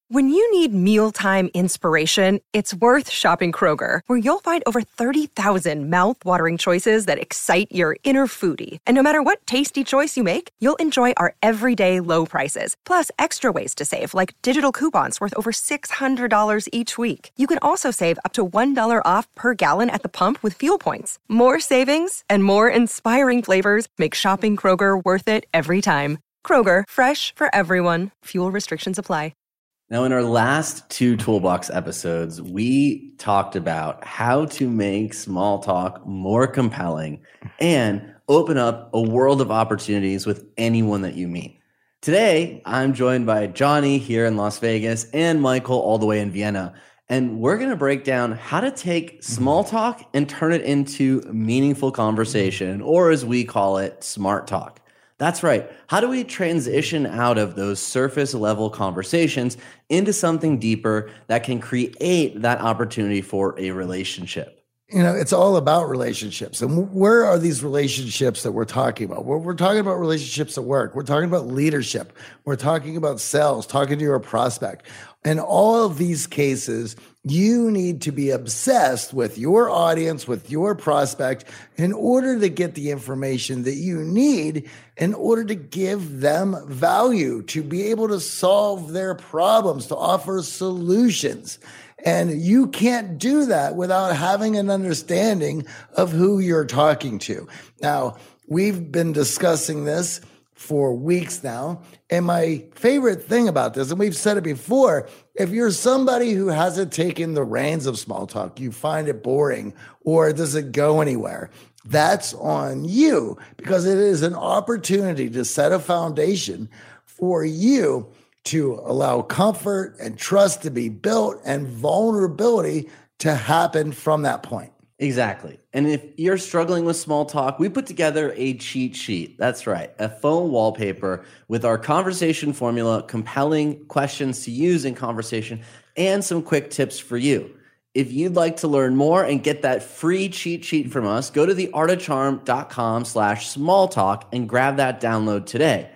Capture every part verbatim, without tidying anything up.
When you need mealtime inspiration, it's worth shopping Kroger, where you'll find over thirty thousand mouth-watering choices that excite your inner foodie. And no matter what tasty choice you make, you'll enjoy our everyday low prices, plus extra ways to save, like digital coupons worth over six hundred dollars each week. You can also save up to one dollar off per gallon at the pump with fuel points. More savings and more inspiring flavors make shopping Kroger worth it every time. Kroger, fresh for everyone. Fuel restrictions apply. Now, in our last two Toolbox episodes, we talked about how to make small talk more compelling and open up a world of opportunities with anyone that you meet. Today, I'm joined by Johnny here in Las Vegas and Michael all the way in Vienna. And we're going to break down how to take small talk and turn it into meaningful conversation, or as we call it, smart talk. That's right. How do we transition out of those surface level conversations into something deeper that can create that opportunity for a relationship? You know, it's all about relationships. And where are these relationships that we're talking about? We're, we're talking about relationships at work. We're talking about leadership. We're talking about sales, talking to your prospect. In all of these cases, you need to be obsessed with your audience, with your prospect, in order to get the information that you need in order to give them value, to be able to solve their problems, to offer solutions. And you can't do that without having an understanding of who you're talking to. Now, we've been discussing this for weeks now. And my favorite thing about this, and we've said it before, if you're somebody who hasn't taken the reins of small talk, you find it boring or it doesn't go anywhere, that's on you, because it is an opportunity to set a foundation for you to allow comfort and trust to be built and vulnerability to happen from that point. Exactly. And if you're struggling with small talk, we put together a cheat sheet. That's right. A phone wallpaper with our conversation formula, compelling questions to use in conversation, and some quick tips for you. If you'd like to learn more and get that free cheat sheet from us, go to theartofcharm.com slash small talk and grab that download today.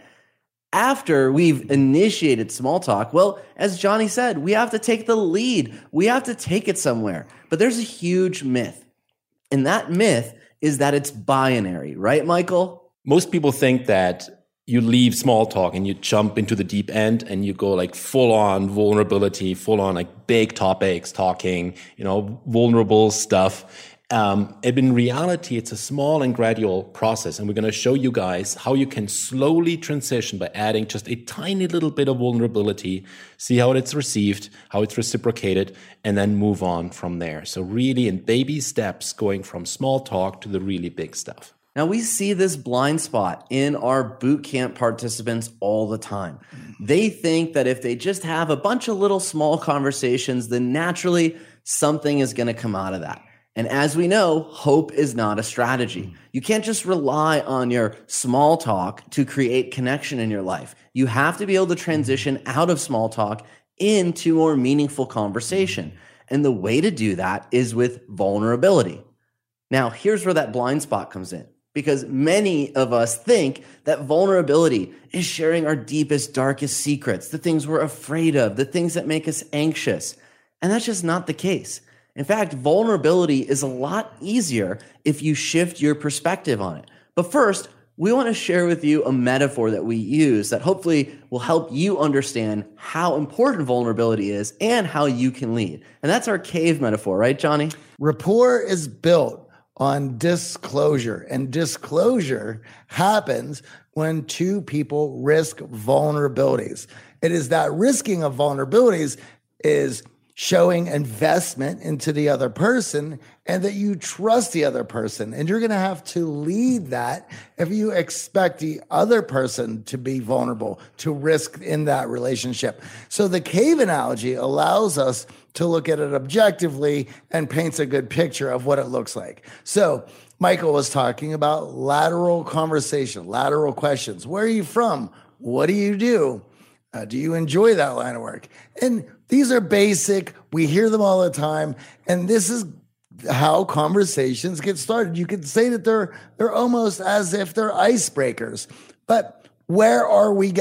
After we've initiated small talk, well, as Johnny said, we have to take the lead. We have to take it somewhere. But there's a huge myth. And that myth is that it's binary, right, Michael? Most people think that you leave small talk and you jump into the deep end and you go like full on vulnerability, full on like big topics, talking, you know, vulnerable stuff. Um, and in reality, it's a small and gradual process. And we're going to show you guys how you can slowly transition by adding just a tiny little bit of vulnerability, see how it's received, how it's reciprocated, and then move on from there. So really in baby steps, going from small talk to the really big stuff. Now, we see this blind spot in our boot camp participants all the time. They think that if they just have a bunch of little small conversations, then naturally something is going to come out of that. And as we know, hope is not a strategy. You can't just rely on your small talk to create connection in your life. You have to be able to transition out of small talk into more meaningful conversation. And the way to do that is with vulnerability. Now, here's where that blind spot comes in, because many of us think that vulnerability is sharing our deepest, darkest secrets, the things we're afraid of, the things that make us anxious. And that's just not the case. In fact, vulnerability is a lot easier if you shift your perspective on it. But first, we want to share with you a metaphor that we use that hopefully will help you understand how important vulnerability is and how you can lead. And that's our cave metaphor, right, Johnny? Rapport is built on disclosure, and disclosure happens when two people risk vulnerabilities. It is that risking of vulnerabilities is showing investment into the other person and that you trust the other person. And you're going to have to lead that if you expect the other person to be vulnerable, to risk in that relationship. So the cave analogy allows us to look at it objectively and paints a good picture of what it looks like. So Michael was talking about lateral conversation, lateral questions. Where are you from? What do you do? Uh, do you enjoy that line of work? And these are basic. We hear them all the time. And this is how conversations get started. You could say that they're they're almost as if they're icebreakers. But where are we going?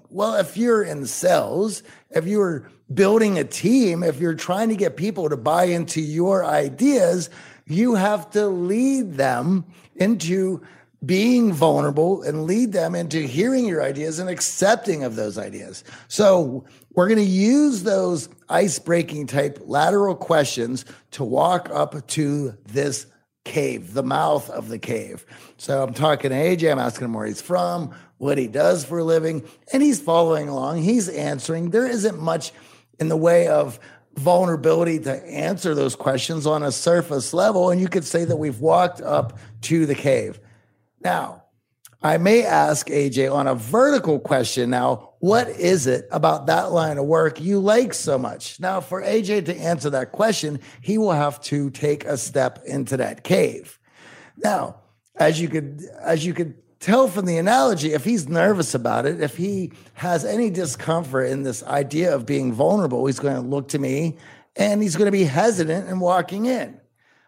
Well, if you're in sales, if you're building a team, if you're trying to get people to buy into your ideas, you have to lead them into being vulnerable and lead them into hearing your ideas and accepting of those ideas. So we're going to use those ice-breaking type lateral questions to walk up to this cave, the mouth of the cave. So I'm talking to A J, I'm asking him where he's from, what he does for a living, and he's following along. He's answering. There isn't much in the way of vulnerability to answer those questions on a surface level, and you could say that we've walked up to the cave. Now, I may ask A J on a vertical question now, what is it about that line of work you like so much? Now, for A J to answer that question, he will have to take a step into that cave. Now, as you could, as you could tell from the analogy, if he's nervous about it, if he has any discomfort in this idea of being vulnerable, he's going to look to me and he's going to be hesitant in walking in.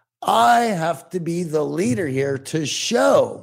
I have to be the leader here to show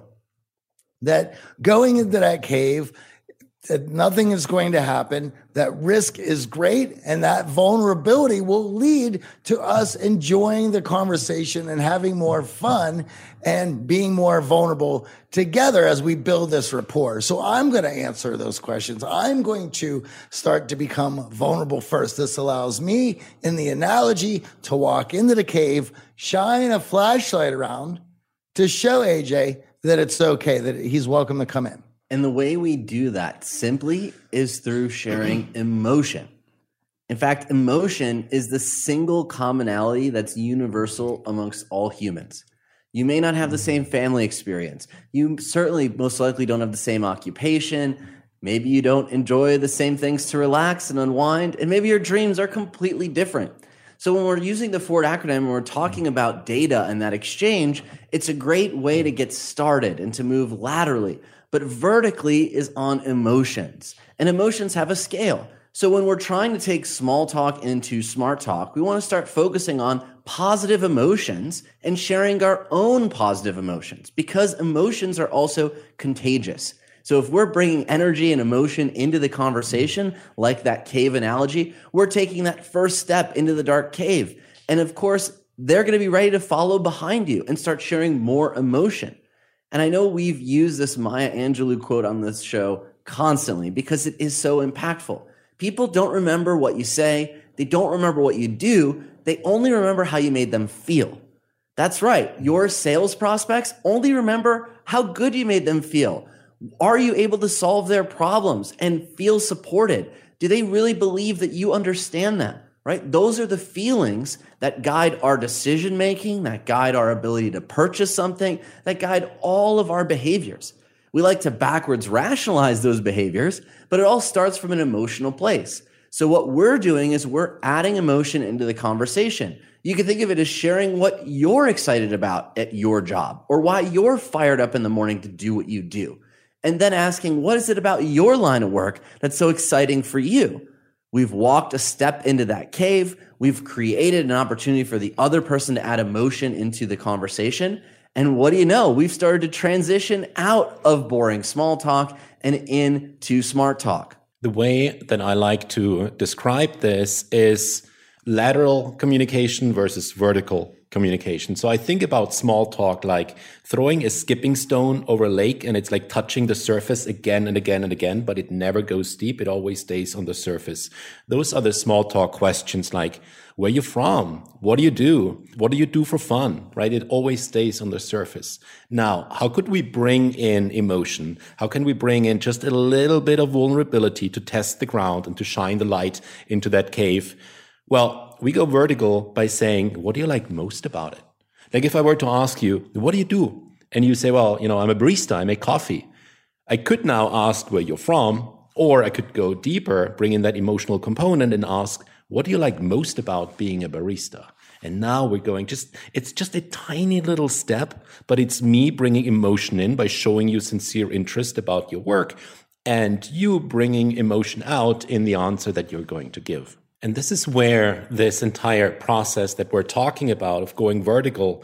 that going into that cave, that nothing is going to happen, that risk is great, and that vulnerability will lead to us enjoying the conversation and having more fun and being more vulnerable together as we build this rapport. So I'm going to answer those questions. I'm going to start to become vulnerable first. This allows me, in the analogy, to walk into the cave, shine a flashlight around to show A J that it's okay, that he's welcome to come in. And the way we do that simply is through sharing emotion. In fact, emotion is the single commonality that's universal amongst all humans. You may not have the same family experience. You certainly most likely don't have the same occupation. Maybe you don't enjoy the same things to relax and unwind. And maybe your dreams are completely different. So when we're using the FORWARD acronym and we're talking about data and that exchange, it's a great way to get started and to move laterally. But vertically is on emotions. And emotions have a scale. So when we're trying to take small talk into smart talk, we want to start focusing on positive emotions and sharing our own positive emotions, because emotions are also contagious. So if we're bringing energy and emotion into the conversation, like that cave analogy, we're taking that first step into the dark cave. And of course, they're going to be ready to follow behind you and start sharing more emotion. And I know we've used this Maya Angelou quote on this show constantly because it is so impactful. People don't remember what you say. They don't remember what you do. They only remember how you made them feel. That's right. Your sales prospects only remember how good you made them feel. Are you able to solve their problems and feel supported? Do they really believe that you understand them? Right? Those are the feelings that guide our decision making, that guide our ability to purchase something, that guide all of our behaviors. We like to backwards rationalize those behaviors, but it all starts from an emotional place. So what we're doing is we're adding emotion into the conversation. You can think of it as sharing what you're excited about at your job or why you're fired up in the morning to do what you do. And then asking, what is it about your line of work that's so exciting for you? We've walked a step into that cave. We've created an opportunity for the other person to add emotion into the conversation. And what do you know? We've started to transition out of boring small talk and into smart talk. The way that I like to describe this is lateral communication versus vertical communication. So I think about small talk like throwing a skipping stone over a lake, and it's like touching the surface again and again and again, but it never goes deep. It always stays on the surface. Those are the small talk questions like, where are you from? What do you do? What do you do for fun? Right? It always stays on the surface. Now, how could we bring in emotion? How can we bring in just a little bit of vulnerability to test the ground and to shine the light into that cave? Well, we go vertical by saying, what do you like most about it? Like if I were to ask you, what do you do? And you say, well, you know, I'm a barista, I make coffee. I could now ask where you're from, or I could go deeper, bring in that emotional component and ask, what do you like most about being a barista? And now we're going just, it's just a tiny little step, but it's me bringing emotion in by showing you sincere interest about your work and you bringing emotion out in the answer that you're going to give. And this is where this entire process that we're talking about of going vertical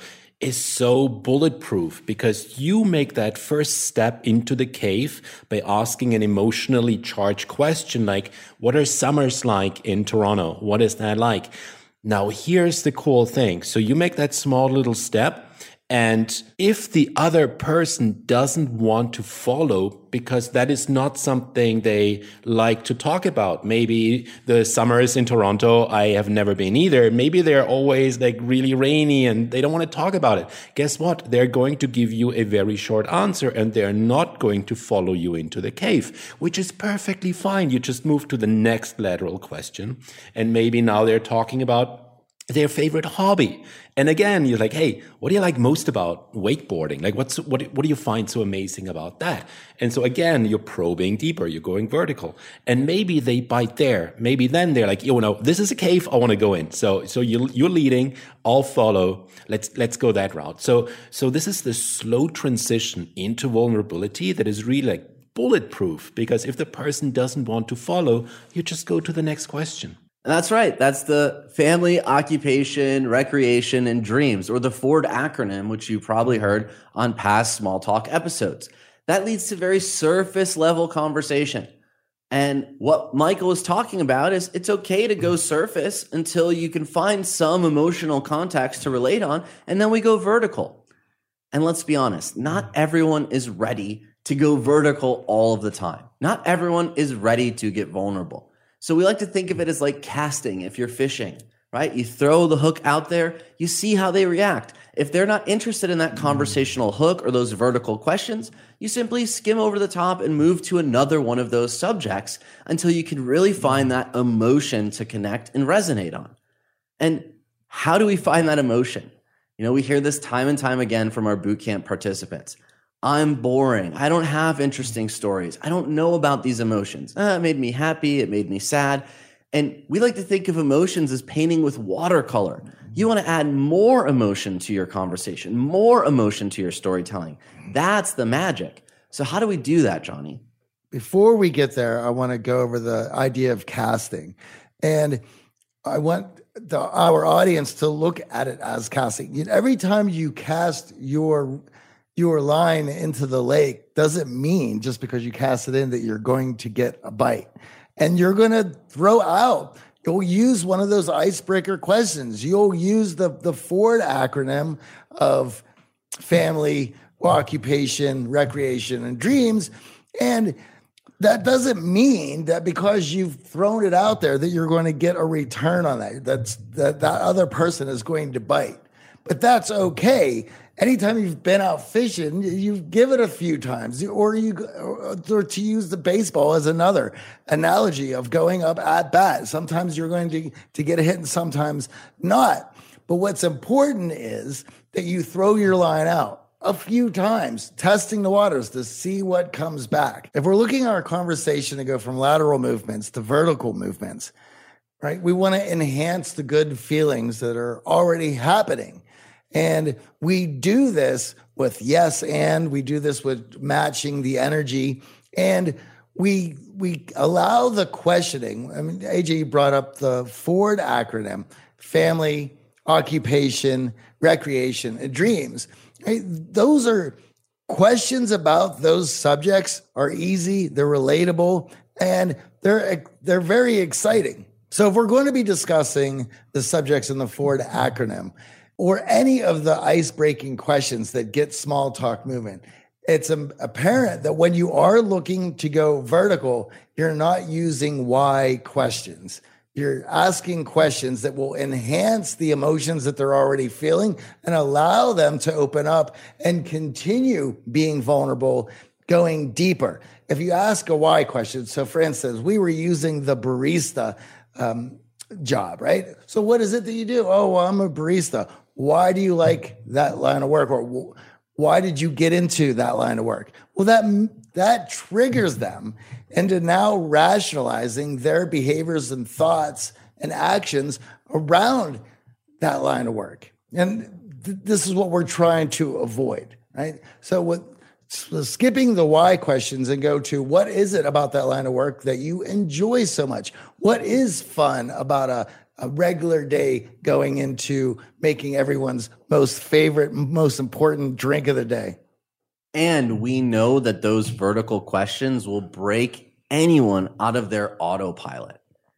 is so bulletproof because you make that first step into the cave by asking an emotionally charged question like, what are summers like in Toronto? What is that like? Now, here's the cool thing. So you make that small little step. And if the other person doesn't want to follow because that is not something they like to talk about, maybe the summers in Toronto, I have never been either. Maybe they're always like really rainy and they don't want to talk about it. Guess what? They're going to give you a very short answer and they're not going to follow you into the cave, which is perfectly fine. You just move to the next lateral question. And maybe now they're talking about their favorite hobby. And again, you're like, hey, what do you like most about wakeboarding? Like, what's, what, what do you find so amazing about that? And so again, you're probing deeper, you're going vertical. And maybe they bite there. Maybe then they're like, you know, this is a cave, I want to go in. So, so you, you're leading, I'll follow. Let's, let's go that route. So, so this is the slow transition into vulnerability that is really like bulletproof, because if the person doesn't want to follow, you just go to the next question. That's right. That's the family, occupation, recreation, and dreams, or the FORD acronym, which you probably heard on past small talk episodes. That leads to very surface level conversation. And what Michael is talking about is it's okay to go surface until you can find some emotional context to relate on, and then we go vertical. And let's be honest, not everyone is ready to go vertical all of the time. Not everyone is ready to get vulnerable. So we like to think of it as like casting if you're fishing, right? You throw the hook out there, you see how they react. If they're not interested in that conversational hook or those vertical questions, you simply skim over the top and move to another one of those subjects until you can really find that emotion to connect and resonate on. And how do we find that emotion? You know, we hear this time and time again from our bootcamp participants. I'm boring. I don't have interesting stories. I don't know about these emotions. Ah, it made me happy. It made me sad. And we like to think of emotions as painting with watercolor. You want to add more emotion to your conversation, more emotion to your storytelling. That's the magic. So how do we do that, Johnny? Before we get there, I want to go over the idea of casting. And I want the, our audience to look at it as casting. You know, every time you cast your your line into the lake doesn't mean just because you cast it in that you're going to get a bite. And you're going to throw out, you'll use one of those icebreaker questions. You'll use the, the FORD acronym of family, occupation, recreation, and dreams. And that doesn't mean that because you've thrown it out there that you're going to get a return on that. That's that that other person is going to bite. But that's okay. Anytime you've been out fishing, you give it a few times, or you, or to use the baseball as another analogy of going up at bat. Sometimes you're going to, to get a hit and sometimes not. But what's important is that you throw your line out a few times, testing the waters to see what comes back. If we're looking at our conversation to go from lateral movements to vertical movements, right? We want to enhance the good feelings that are already happening. And we do this with yes, and we do this with matching the energy. And we we allow the questioning. I mean, A J brought up the FORD acronym: family, occupation, recreation, and dreams. Right? Those are questions about those subjects are easy, they're relatable, and they're they're very exciting. So if we're going to be discussing the subjects in the FORD acronym, or any of the ice-breaking questions that get small talk moving, it's apparent that when you are looking to go vertical, you're not using why questions. You're asking questions that will enhance the emotions that they're already feeling and allow them to open up and continue being vulnerable, going deeper. If you ask a why question, so for instance, we were using the barista um, job, right? So what is it that you do? Oh, well, I'm a barista. Why do you like that line of work? Or why did you get into that line of work? Well, that that triggers them into now rationalizing their behaviors and thoughts and actions around that line of work. And th- this is what we're trying to avoid, right? So what so skipping the why questions and go to what is it about that line of work that you enjoy so much? What is fun about a a regular day going into making everyone's most favorite, most important drink of the day. And we know that those vertical questions will break anyone out of their autopilot.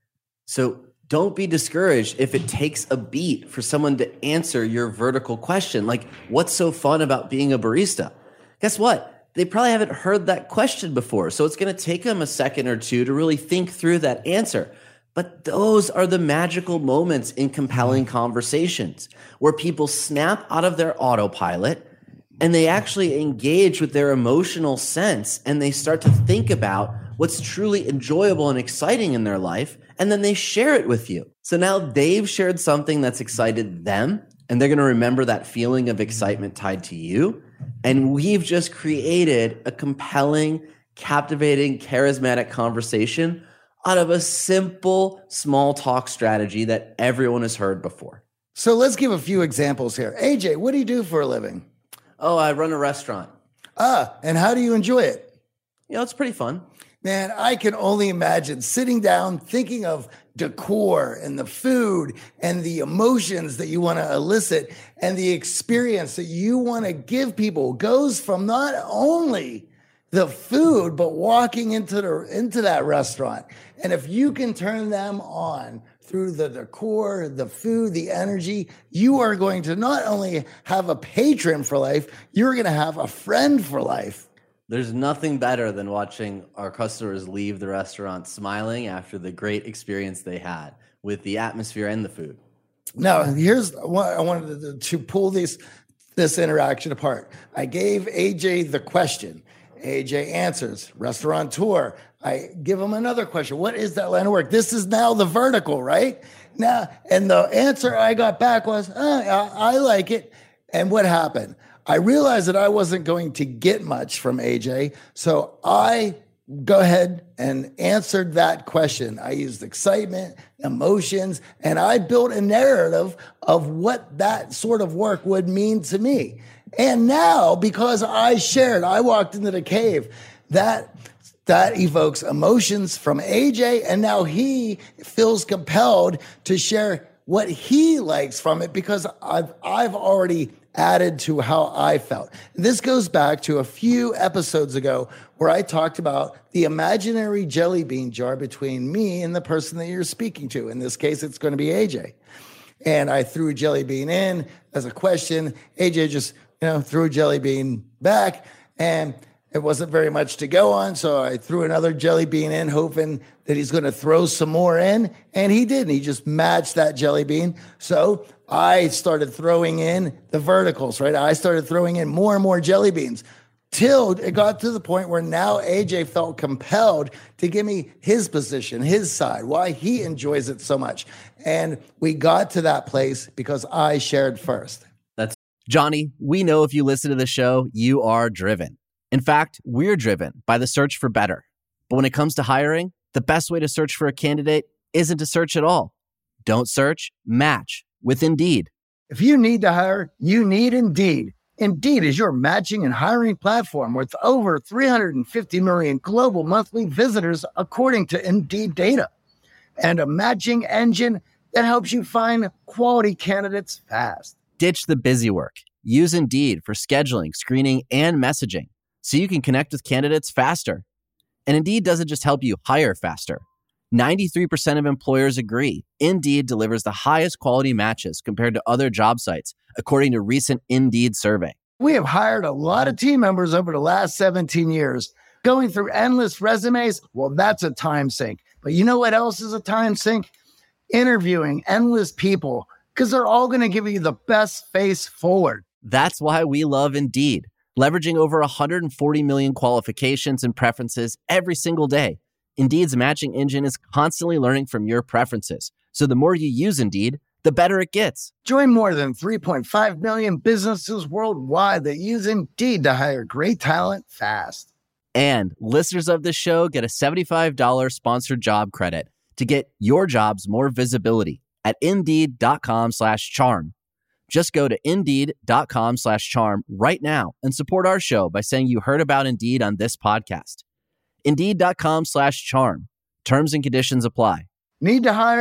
So don't be discouraged if it takes a beat for someone to answer your vertical question. Like, what's so fun about being a barista? Guess what? They probably haven't heard that question before. So it's going to take them a second or two to really think through that answer. But those are the magical moments in compelling conversations where people snap out of their autopilot and they actually engage with their emotional sense and they start to think about what's truly enjoyable and exciting in their life, and then they share it with you. So now they've shared something that's excited them, and they're going to remember that feeling of excitement tied to you. And we've just created a compelling, captivating, charismatic conversation out of a simple small talk strategy that everyone has heard before. So let's give a few examples here. A J, what do you do for a living? Oh, I run a restaurant. Ah, and how do you enjoy it? You know, it's pretty fun. Man, I can only imagine sitting down, thinking of decor and the food and the emotions that you want to elicit and the experience that you want to give people goes from not only the food, but walking into the into that restaurant. And if you can turn them on through the decor, the food, the energy, you are going to not only have a patron for life, you're going to have a friend for life. There's nothing better than watching our customers leave the restaurant smiling after the great experience they had with the atmosphere and the food. Now, here's what I wanted to, to pull this, this interaction apart. I gave A J the question. A J answers, restaurateur. I give him another question. What is that line of work? This is now the vertical, right? Now, and the answer I got back was, oh, I, I like it. And what happened? I realized that I wasn't going to get much from A J, so I go ahead and answered that question. I used excitement, emotions, and I built a narrative of what that sort of work would mean to me. And now, because I shared, I walked into the cave, that that evokes emotions from A J, and now he feels compelled to share what he likes from it because I've I've already added to how I felt. This goes back to a few episodes ago where I talked about the imaginary jelly bean jar between me and the person that you're speaking to. In this case, it's going to be A J. And I threw a jelly bean in as a question. A J just, you know, threw a jelly bean back, and it wasn't very much to go on. So I threw another jelly bean in, hoping that he's going to throw some more in. And he didn't. He just matched that jelly bean. So I started throwing in the verticals, right? I started throwing in more and more jelly beans till it got to the point where now A J felt compelled to give me his position, his side, why he enjoys it so much. And we got to that place because I shared first. That's Johnny. We know if you listen to the show, you are driven. In fact, we're driven by the search for better. But when it comes to hiring, the best way to search for a candidate isn't to search at all. Don't search, match with Indeed. If you need to hire, you need Indeed. Indeed is your matching and hiring platform with over three hundred fifty million global monthly visitors, according to Indeed data, and a matching engine that helps you find quality candidates fast. Ditch the busy work. Use Indeed for scheduling, screening, and messaging so you can connect with candidates faster. And Indeed doesn't just help you hire faster. ninety-three percent of employers agree Indeed delivers the highest quality matches compared to other job sites, according to a recent Indeed survey. We have hired a lot of team members over the last seventeen years. Going through endless resumes, well, that's a time sink. But you know what else is a time sink? Interviewing endless people, because they're all going to give you the best face forward. That's why we love Indeed, leveraging over one hundred forty million qualifications and preferences every single day. Indeed's matching engine is constantly learning from your preferences. So the more you use Indeed, the better it gets. Join more than three point five million businesses worldwide that use Indeed to hire great talent fast. And listeners of this show get a seventy-five dollars sponsored job credit to get your jobs more visibility at Indeed.com slash charm. Just go to Indeed.com slash charm right now and support our show by saying you heard about Indeed on this podcast. Indeed.com slash charm. Terms and conditions apply. Need to hire?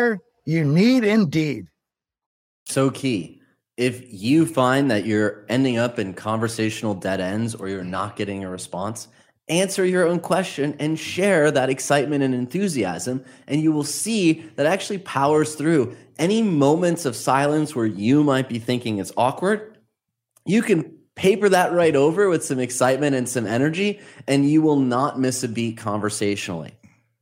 You need Indeed. So key. If you find that you're ending up in conversational dead ends or you're not getting a response, answer your own question and share that excitement and enthusiasm, and you will see that actually powers through any moments of silence where you might be thinking it's awkward. You can paper that right over with some excitement and some energy, and you will not miss a beat conversationally.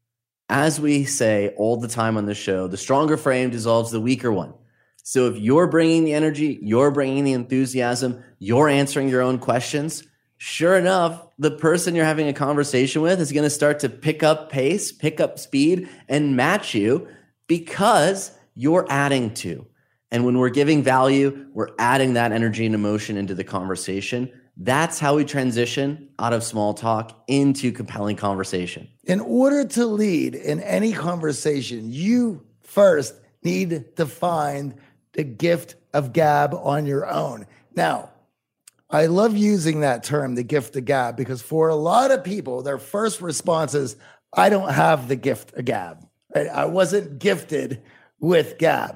As we say all the time on the show, the stronger frame dissolves the weaker one. So if you're bringing the energy, you're bringing the enthusiasm, you're answering your own questions, sure enough, the person you're having a conversation with is going to start to pick up pace, pick up speed, and match you because you're adding to. And when we're giving value, we're adding that energy and emotion into the conversation. That's how we transition out of small talk into compelling conversation. In order to lead in any conversation, you first need to find the gift of gab on your own. Now, I love using that term, the gift of gab, because for a lot of people, their first response is, I don't have the gift of gab. Right? I wasn't gifted with gab.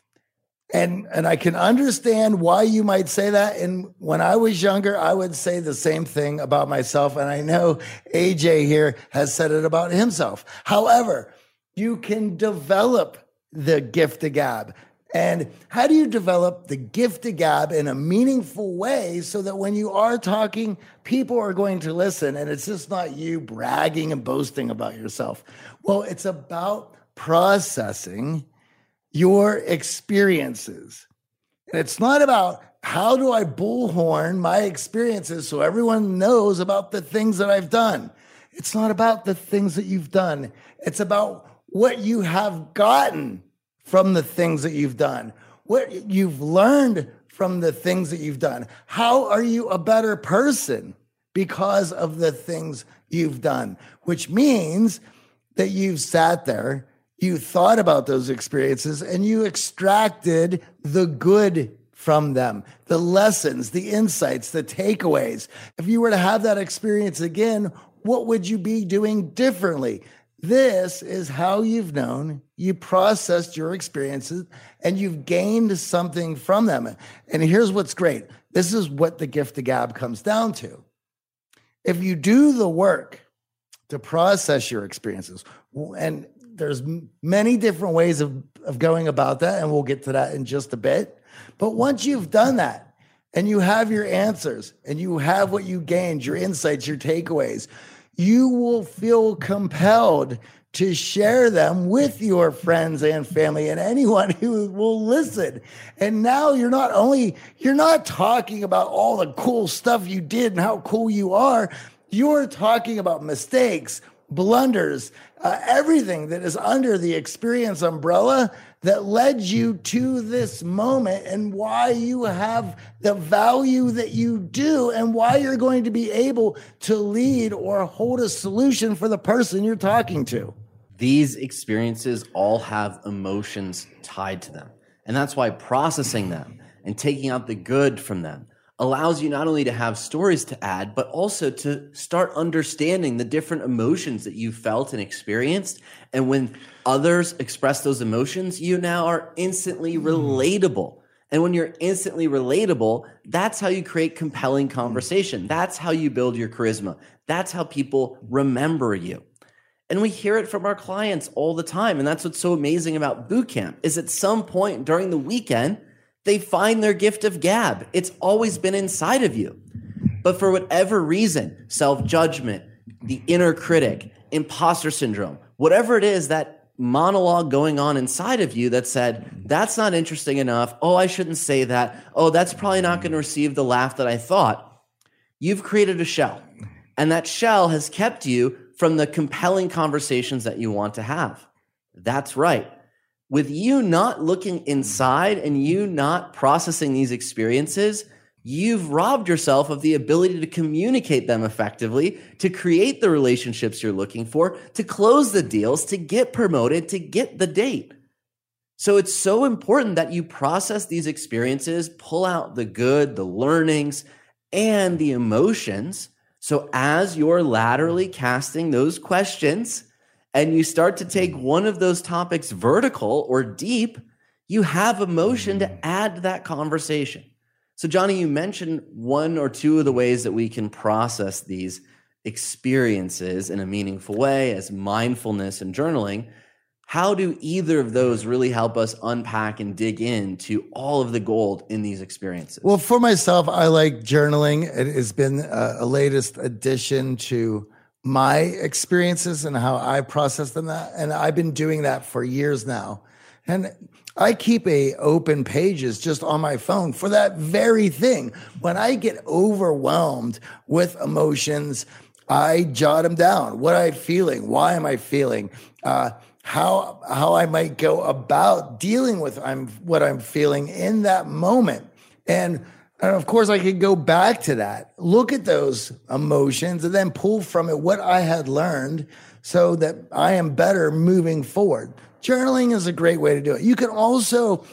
And, and I can understand why you might say that. And when I was younger, I would say the same thing about myself. And I know A J here has said it about himself. However, you can develop the gift of gab. And how do you develop the gift of gab in a meaningful way so that when you are talking, people are going to listen and it's just not you bragging and boasting about yourself? Well, it's about processing your experiences. And it's not about how do I bullhorn my experiences so everyone knows about the things that I've done. It's not about the things that you've done. It's about what you have gotten from the things that you've done, what you've learned from the things that you've done. How are you a better person because of the things you've done? Which means that you've sat there, you thought about those experiences, and you extracted the good from them, the lessons, the insights, the takeaways. If you were to have that experience again, what would you be doing differently? This is how you've known, you processed your experiences, and you've gained something from them. And here's what's great. This is what the gift of gab comes down to. If you do the work to process your experiences, and there's many different ways of, of going about that, and we'll get to that in just a bit. But once you've done that, and you have your answers, and you have what you gained, your insights, your takeaways, you will feel compelled to share them with your friends and family and anyone who will listen. And now you're not only, you're not talking about all the cool stuff you did and how cool you are. You're talking about mistakes, blunders, uh, everything that is under the experience umbrella that led you to this moment and why you have the value that you do and why you're going to be able to lead or hold a solution for the person you're talking to. These experiences all have emotions tied to them. And that's why processing them and taking out the good from them allows you not only to have stories to add, but also to start understanding the different emotions that you felt and experienced. And when others express those emotions, you now are instantly relatable. And when you're instantly relatable, that's how you create compelling conversation. That's how you build your charisma. That's how people remember you. And we hear it from our clients all the time. And that's what's so amazing about boot camp is at some point during the weekend, they find their gift of gab. It's always been inside of you. But for whatever reason, self-judgment, the inner critic, imposter syndrome, whatever it is, that monologue going on inside of you that said, that's not interesting enough. Oh, I shouldn't say that. Oh, that's probably not going to receive the laugh that I thought. You've created a shell. And that shell has kept you from the compelling conversations that you want to have. That's right. With you not looking inside and you not processing these experiences, you've robbed yourself of the ability to communicate them effectively, to create the relationships you're looking for, to close the deals, to get promoted, to get the date. So it's so important that you process these experiences, pull out the good, the learnings, and the emotions. So as you're laterally casting those questions and you start to take one of those topics vertical or deep, you have emotion to add to that conversation. So Johnny, you mentioned one or two of the ways that we can process these experiences in a meaningful way as mindfulness and journaling. How do either of those really help us unpack and dig into all of the gold in these experiences? Well, for myself, I like journaling. It has been a, a latest addition to my experiences and how I process them. That, and I've been doing that for years now. And I keep a open pages just on my phone for that very thing. When I get overwhelmed with emotions, I jot them down. What am I feeling? Why am I feeling? Uh, how how I might go about dealing with I'm what I'm feeling in that moment. And, and of course, I could go back to that, look at those emotions, and then pull from it what I had learned so that I am better moving forward. Journaling is a great way to do it. You can also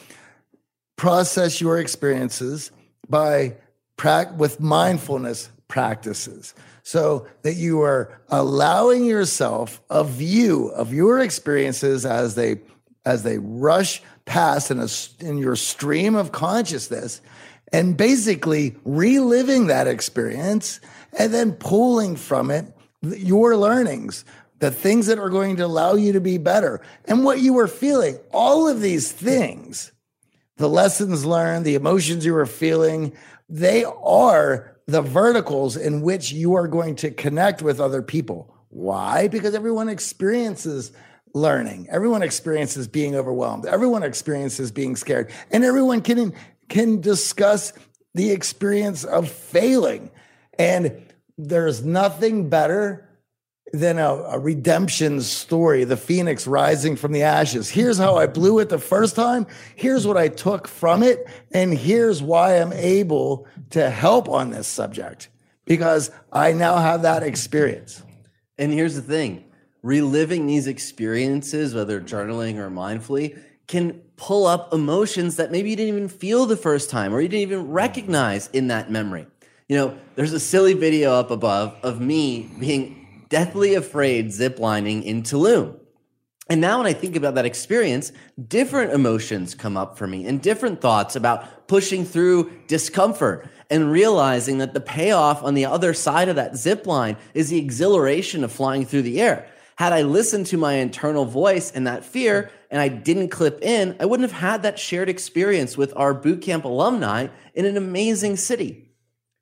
process your experiences by pra- with mindfulness practices, so that you are allowing yourself a view of your experiences as they as they rush past in a in your stream of consciousness, and basically reliving that experience and then pulling from it your learnings, the things that are going to allow you to be better, and what you were feeling. All of these things, the lessons learned, the emotions you were feeling, they are the verticals in which you are going to connect with other people. Why? Because everyone experiences learning. Everyone experiences being overwhelmed. Everyone experiences being scared. And everyone can, can discuss the experience of failing. And there's nothing better than a, a redemption story, the phoenix rising from the ashes. Here's how I blew it the first time. Here's what I took from it. And here's why I'm able to help on this subject, because I now have that experience. And here's the thing, reliving these experiences, whether journaling or mindfully, can pull up emotions that maybe you didn't even feel the first time or you didn't even recognize in that memory. You know, there's a silly video up above of me being deathly afraid ziplining in Tulum. And now when I think about that experience, different emotions come up for me and different thoughts about pushing through discomfort and realizing that the payoff on the other side of that zip line is the exhilaration of flying through the air. Had I listened to my internal voice and that fear and I didn't clip in, I wouldn't have had that shared experience with our bootcamp alumni in an amazing city.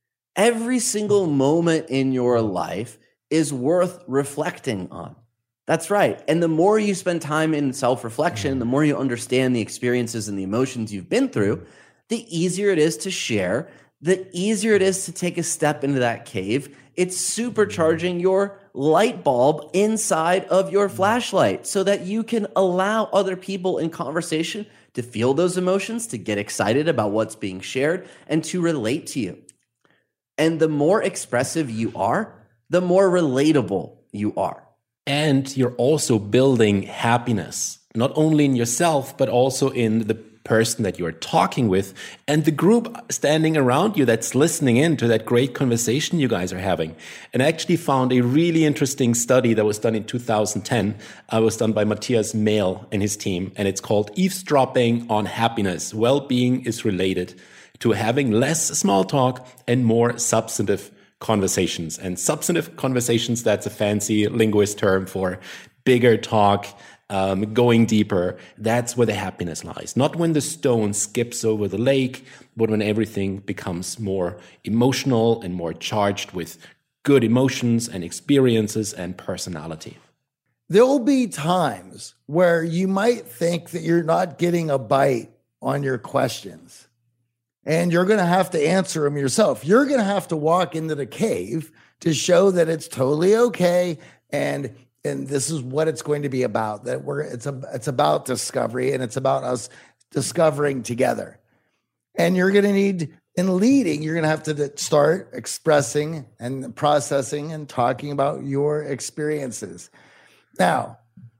Every single moment in your life is worth reflecting on. That's right. And the more you spend time in self-reflection, the more you understand the experiences and the emotions you've been through, the easier it is to share, the easier it is to take a step into that cave. It's supercharging your light bulb inside of your flashlight so that you can allow other people in conversation to feel those emotions, to get excited about what's being shared, and to relate to you. And the more expressive you are, the more relatable you are. And you're also building happiness, not only in yourself, but also in the person that you're talking with and the group standing around you that's listening in to that great conversation you guys are having. And I actually found a really interesting study that was done in two thousand ten. It was done by Matthias Mehl and his team, and it's called Eavesdropping on Happiness. Well-being is related to having less small talk and more substantive conversations. And substantive conversations, that's a fancy linguist term for bigger talk, um, going deeper. That's where the happiness lies. Not when the stone skips over the lake, but when everything becomes more emotional and more charged with good emotions and experiences and personality. There will be times where you might think that you're not getting a bite on your questions. And you're going to have to answer them yourself. You're going to have to walk into the cave to show that it's totally okay. And, and this is what it's going to be about, that we're, it's, a, it's about discovery, and it's about us discovering together. And you're going to need, in leading, you're going to have to start expressing and processing and talking about your experiences. Now,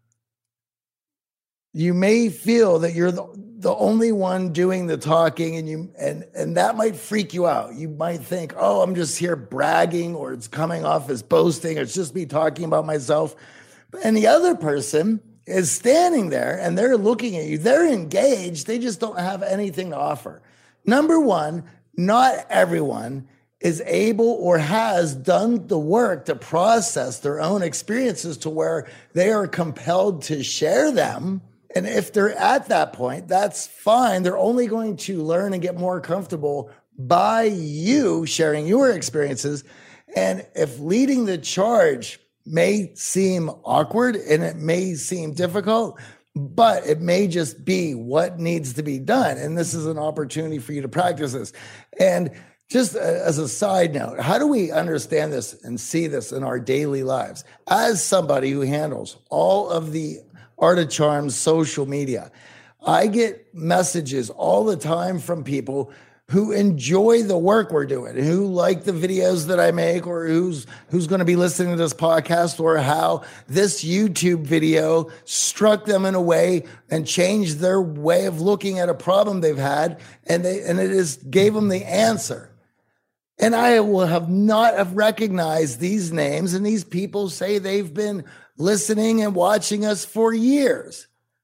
you may feel that you're the, the only one doing the talking, and you and and that might freak you out. You might think, oh, I'm just here bragging, or it's coming off as boasting, or it's just me talking about myself. And the other person is standing there and they're looking at you. They're engaged. They just don't have anything to offer. Number one, not everyone is able or has done the work to process their own experiences to where they are compelled to share them. And if they're at that point, that's fine. They're only going to learn and get more comfortable by you sharing your experiences. And if leading the charge may seem awkward and it may seem difficult, but it may just be what needs to be done. And this is an opportunity for you to practice this. And just as a side note, how do we understand this and see this in our daily lives? As somebody who handles all of the Art of Charm's social media, I get messages all the time from people who enjoy the work we're doing, who like the videos that I make, or who's who's going to be listening to this podcast, or how this YouTube video struck them in a way and changed their way of looking at a problem they've had, and they and it is gave them the answer. And I will have not have recognized these names, and these people say they've been listening and watching us for years.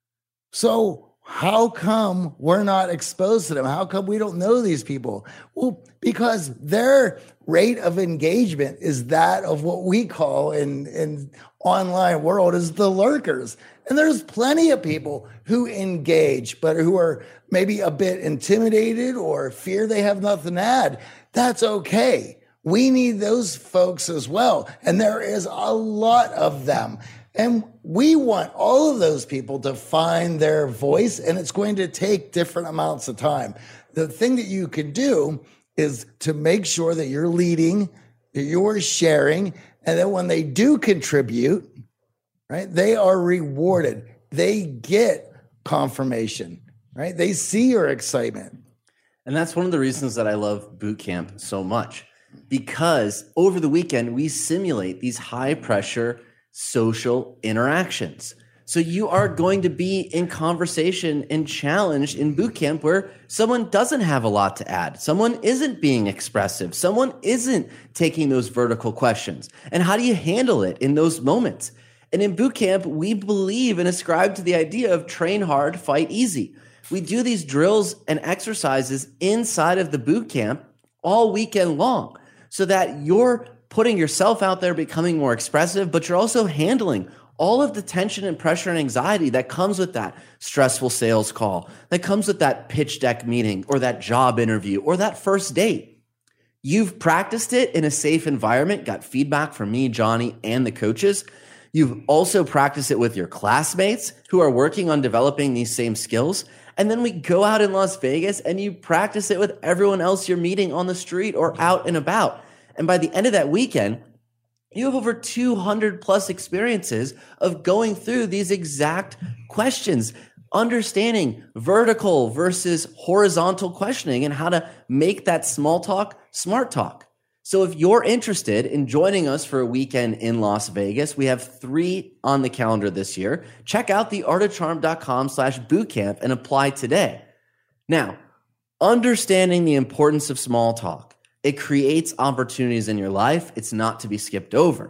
So how come we're not exposed to them? How come we don't know these people? Well, because their rate of engagement is that of what we call in, in online world is the lurkers. And there's plenty of people who engage, but who are maybe a bit intimidated or fear they have nothing to add. That's okay. We need those folks as well. And there is a lot of them. And we want all of those people to find their voice, and it's going to take different amounts of time. The thing that you can do is to make sure that you're leading, that you're sharing, and then when they do contribute, right, they are rewarded. They get confirmation, right? They see your excitement. And that's one of the reasons that I love boot camp so much, because over the weekend, we simulate these high pressure social interactions. So you are going to be in conversation and challenged in boot camp where someone doesn't have a lot to add. Someone isn't being expressive. Someone isn't taking those vertical questions. And how do you handle it in those moments? And in boot camp, we believe and ascribe to the idea of train hard, fight easy. We do these drills and exercises inside of the boot camp all weekend long so that you're putting yourself out there, becoming more expressive, but you're also handling all of the tension and pressure and anxiety that comes with that stressful sales call, that comes with that pitch deck meeting or that job interview or that first date. You've practiced it in a safe environment, got feedback from me, Johnny, and the coaches. You've also practiced it with your classmates who are working on developing these same skills. And then we go out in Las Vegas and you practice it with everyone else you're meeting on the street or out and about. And by the end of that weekend, you have over two hundred plus experiences of going through these exact questions, understanding vertical versus horizontal questioning and how to make that small talk smart talk. So if you're interested in joining us for a weekend in Las Vegas, we have three on the calendar this year. Check out the art of charm dot com slash bootcamp and apply today. Now, understanding the importance of small talk. It creates opportunities in your life. It's not to be skipped over.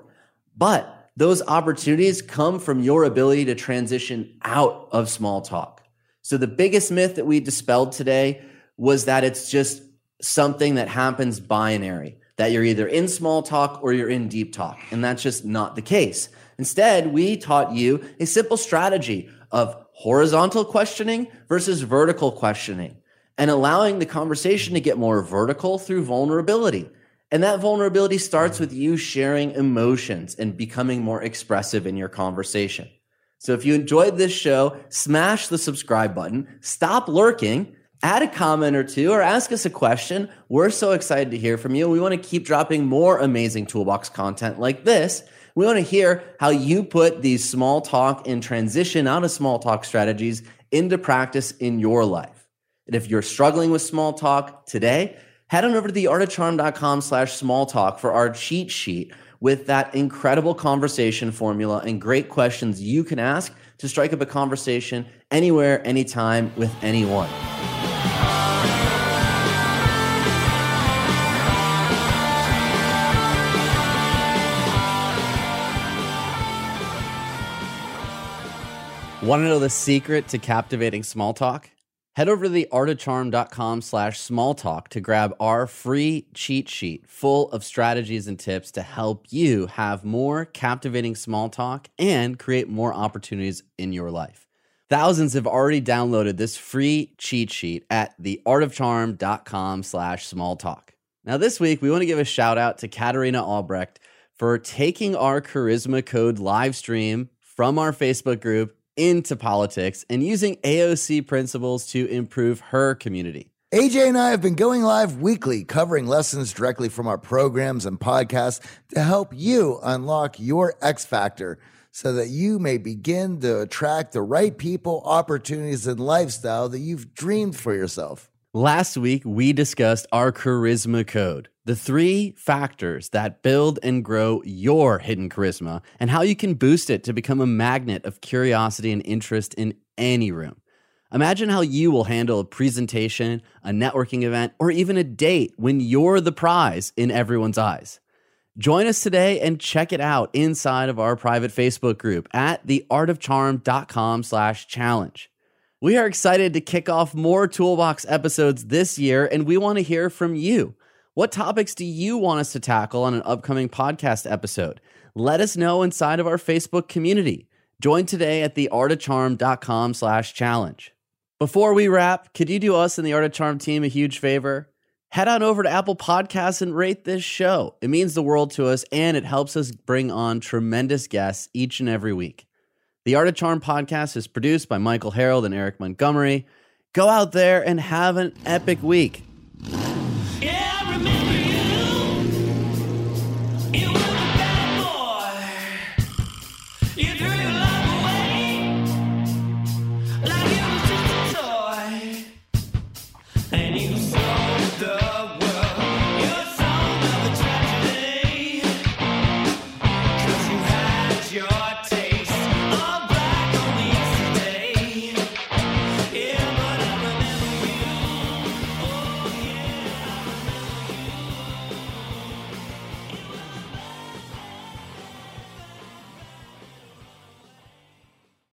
But those opportunities come from your ability to transition out of small talk. So the biggest myth that we dispelled today was that it's just something that happens binary, that you're either in small talk or you're in deep talk. And that's just not the case. Instead, we taught you a simple strategy of horizontal questioning versus vertical questioning, and allowing the conversation to get more vertical through vulnerability. And that vulnerability starts with you sharing emotions and becoming more expressive in your conversation. So if you enjoyed this show, smash the subscribe button, stop lurking, add a comment or two, or ask us a question. We're so excited to hear from you. We want to keep dropping more amazing Toolbox content like this. We want to hear how you put these small talk and transition out of small talk strategies into practice in your life. And if you're struggling with small talk today, head on over to the art of charm dot com slash small talk for our cheat sheet with that incredible conversation formula and great questions you can ask to strike up a conversation anywhere, anytime with anyone. Want to know the secret to captivating small talk? Head over to theartofcharm.com slash small talk to grab our free cheat sheet full of strategies and tips to help you have more captivating small talk and create more opportunities in your life. Thousands have already downloaded this free cheat sheet at theartofcharm.com slash small talk. Now this week, we want to give a shout out to Katarina Albrecht for taking our Charisma Code live stream from our Facebook group into politics and using A O C principles to improve her community. A J and I have been going live weekly, covering lessons directly from our programs and podcasts to help you unlock your X factor so that you may begin to attract the right people, opportunities, and lifestyle that you've dreamed for yourself. Last week, we discussed our Charisma Code, the three factors that build and grow your hidden charisma, and how you can boost it to become a magnet of curiosity and interest in any room. Imagine how you will handle a presentation, a networking event, or even a date when you're the prize in everyone's eyes. Join us today and check it out inside of our private Facebook group at theartofcharm.com slash challenge. We are excited to kick off more Toolbox episodes this year, and we want to hear from you. What topics do you want us to tackle on an upcoming podcast episode? Let us know inside of our Facebook community. Join today at theartofcharm.com slash challenge. Before we wrap, could you do us and the Art of Charm team a huge favor? Head on over to Apple Podcasts and rate this show. It means the world to us, and it helps us bring on tremendous guests each and every week. The Art of Charm podcast is produced by Michael Harold and Eric Montgomery. Go out there and have an epic week.